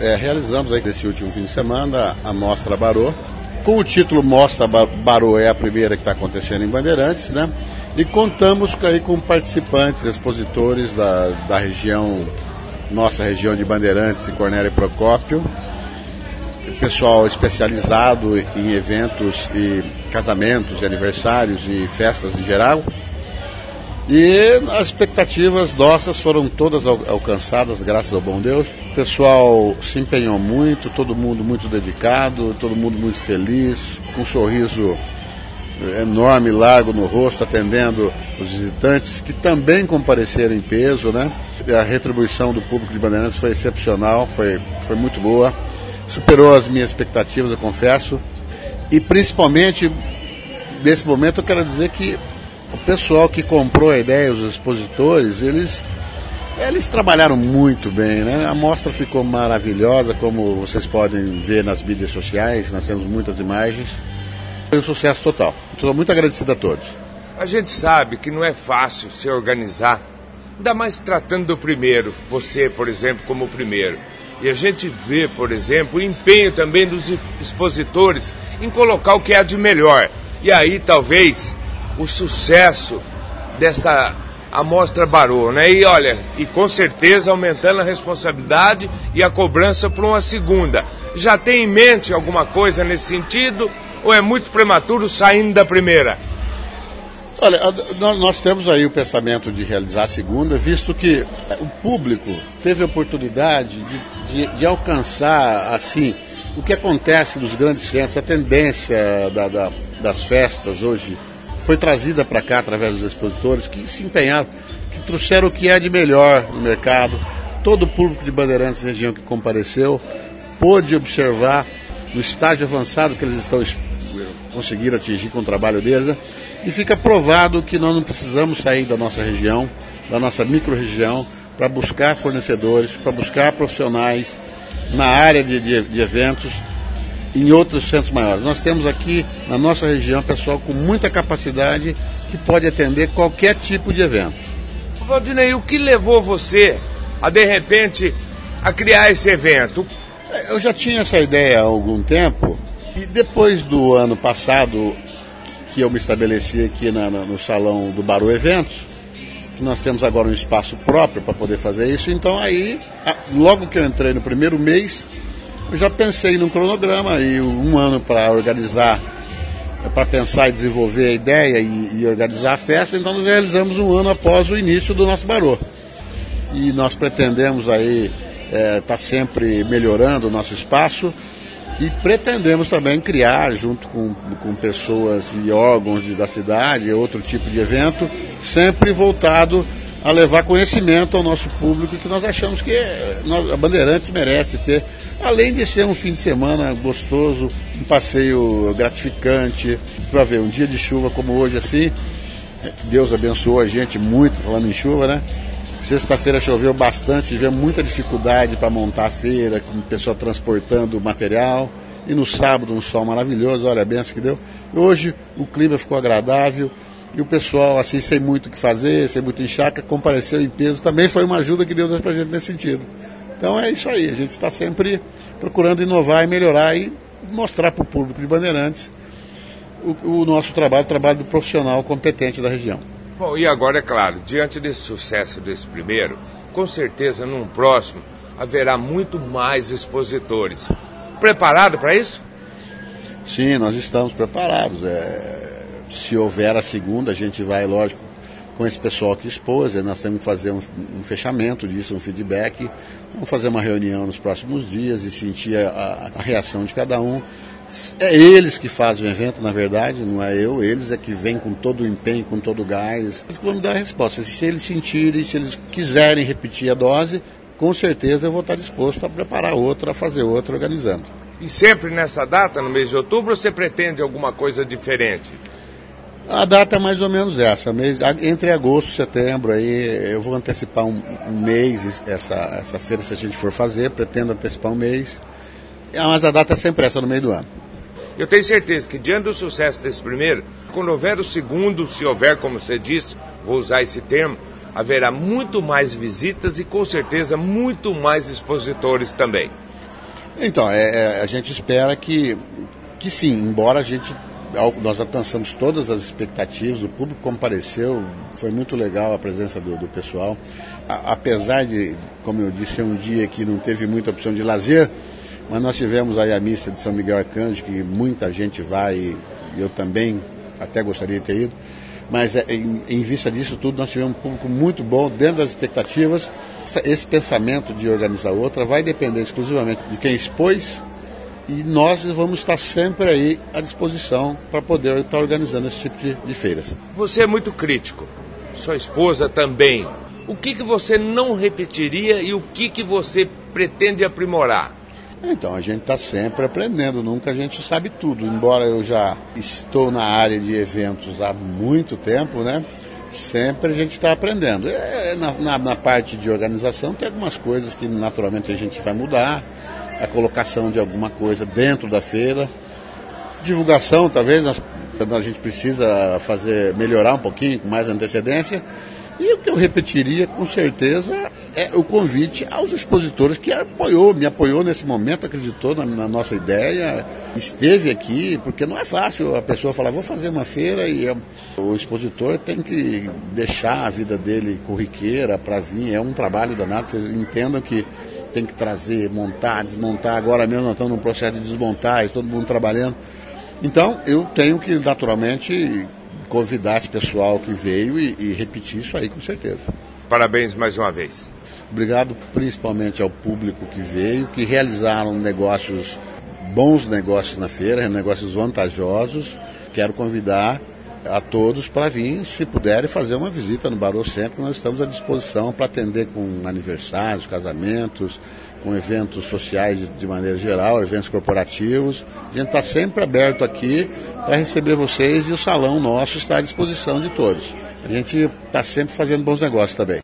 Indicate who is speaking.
Speaker 1: realizamos aí nesse último fim de semana a Mostra Barô. Com o título Mostra Barô, é a primeira que está acontecendo em Bandeirantes, né? E contamos aí com participantes, expositores da região, nossa região de Bandeirantes e Cornélio Procópio, pessoal especializado em eventos e casamentos, aniversários e festas em geral. E as expectativas nossas foram todas alcançadas, graças ao bom Deus. O pessoal se empenhou muito, todo mundo muito dedicado, todo mundo muito feliz, com um sorriso enorme, largo no rosto, atendendo os visitantes, que também compareceram em peso, né? A retribuição do público de Bandeirantes foi excepcional, foi muito boa, superou as minhas expectativas, eu confesso. E principalmente, nesse momento, eu quero dizer que o pessoal que comprou a ideia, os expositores, eles trabalharam muito bem, né? A mostra ficou maravilhosa, como vocês podem ver nas mídias sociais, nós temos muitas imagens. Foi um sucesso total. Estou muito agradecido a todos.
Speaker 2: A gente sabe que não é fácil se organizar, ainda mais tratando do primeiro, você, por exemplo, como o primeiro. E a gente vê, por exemplo, o empenho também dos expositores em colocar o que há de melhor. E aí, talvez, o sucesso desta Amostra Barô, né? E olha, e com certeza aumentando a responsabilidade e a cobrança para uma segunda. Já tem em mente alguma coisa nesse sentido ou é muito prematuro saindo da primeira?
Speaker 1: Olha, nós temos aí o pensamento de realizar a segunda, visto que o público teve a oportunidade de alcançar, assim, o que acontece nos grandes centros, a tendência das festas hoje foi trazida para cá através dos expositores que se empenharam, que trouxeram o que é de melhor no mercado. Todo o público de Bandeirantes, região que compareceu, pôde observar no estágio avançado que eles conseguiram atingir com o trabalho deles, né? E fica provado que nós não precisamos sair da nossa região, da nossa micro-região, para buscar fornecedores, para buscar profissionais na área de eventos, em outros centros maiores. Nós temos aqui na nossa região pessoal com muita capacidade que pode atender qualquer tipo de evento.
Speaker 2: Valdinei, o que levou você a, de repente, a criar esse evento?
Speaker 1: Eu já tinha essa ideia há algum tempo e depois do ano passado que eu me estabeleci aqui no Salão do Barô Eventos, que nós temos agora um espaço próprio para poder fazer isso, então aí, logo que eu entrei no primeiro mês, eu já pensei num cronograma e um ano para organizar, para pensar e desenvolver a ideia e organizar a festa, então nós realizamos um ano após o início do nosso Barô. E nós pretendemos aí estar sempre melhorando o nosso espaço e pretendemos também criar, junto com pessoas e órgãos da cidade, outro tipo de evento, sempre voltado a levar conhecimento ao nosso público, que nós achamos que a Bandeirantes merece ter, além de ser um fim de semana gostoso, um passeio gratificante, para ver um dia de chuva como hoje assim, Deus abençoou a gente muito, falando em chuva, né? Sexta-feira choveu bastante, tivemos muita dificuldade para montar a feira, com o pessoal transportando o material, e no sábado um sol maravilhoso, olha a benção que deu. E hoje o clima ficou agradável, e o pessoal, assim, sem muito o que fazer, sem muito enxaca, compareceu em peso, também foi uma ajuda que Deus deu para a gente nesse sentido. Então é isso aí, a gente está sempre procurando inovar e melhorar e mostrar para o público de Bandeirantes o nosso trabalho, o trabalho do profissional competente da região.
Speaker 2: Bom, e agora, é claro, diante desse sucesso desse primeiro, com certeza num próximo haverá muito mais expositores. Preparado para isso?
Speaker 1: Sim, nós estamos preparados. Se houver a segunda, a gente vai, lógico, com esse pessoal que expôs, nós temos que fazer um fechamento disso, um feedback, vamos fazer uma reunião nos próximos dias e sentir a reação de cada um. É eles que fazem o evento, na verdade, não é eu, eles é que vêm com todo o empenho, com todo o gás. Eles vão me dar a resposta. Se eles sentirem, se eles quiserem repetir a dose, com certeza eu vou estar disposto a preparar outra, a fazer outra, organizando.
Speaker 2: E sempre nessa data, no mês de outubro, você pretende alguma coisa diferente?
Speaker 1: A data é mais ou menos essa, entre agosto e setembro, aí eu vou antecipar um mês, essa feira, se a gente for fazer, pretendo antecipar um mês, mas a data é sempre essa, no meio do ano.
Speaker 2: Eu tenho certeza que, diante do sucesso desse primeiro, quando houver o segundo, se houver, como você disse, vou usar esse termo, haverá muito mais visitas e, com certeza, muito mais expositores também.
Speaker 1: Então, a gente espera que sim, embora nós alcançamos todas as expectativas, o público compareceu, foi muito legal a presença do pessoal. Apesar de, como eu disse, ser um dia que não teve muita opção de lazer, mas nós tivemos aí a missa de São Miguel Arcanjo, que muita gente vai, e eu também até gostaria de ter ido, mas em vista disso tudo, nós tivemos um público muito bom, dentro das expectativas. Esse pensamento de organizar outra vai depender exclusivamente de quem expôs, e nós vamos estar sempre aí à disposição para poder estar organizando esse tipo de feiras.
Speaker 2: Você é muito crítico, sua esposa também. O que você não repetiria e o que você pretende aprimorar?
Speaker 1: Então, a gente está sempre aprendendo, nunca a gente sabe tudo. Embora eu já estou na área de eventos há muito tempo, né? Sempre a gente está aprendendo. Na parte de organização tem algumas coisas que naturalmente a gente vai mudar. A colocação de alguma coisa dentro da feira. Divulgação, talvez, a gente precisa melhorar um pouquinho, com mais antecedência. E o que eu repetiria, com certeza, é o convite aos expositores que me apoiou nesse momento, acreditou na nossa ideia, esteve aqui, porque não é fácil a pessoa falar, vou fazer uma feira, e o expositor tem que deixar a vida dele corriqueira para vir, é um trabalho danado, vocês entendam que tem que trazer, montar, desmontar, agora mesmo nós estamos num processo de desmontar, todo mundo trabalhando. Então, eu tenho que, naturalmente, convidar esse pessoal que veio e repetir isso aí, com certeza.
Speaker 2: Parabéns mais uma vez.
Speaker 1: Obrigado principalmente ao público que veio, que realizaram bons negócios na feira, negócios vantajosos. Quero convidar a todos para vir, se puderem, fazer uma visita no Barô sempre. Nós estamos à disposição para atender com aniversários, casamentos, com eventos sociais de maneira geral, eventos corporativos. A gente está sempre aberto aqui para receber vocês, e o salão nosso está à disposição de todos. A gente está sempre fazendo bons negócios também.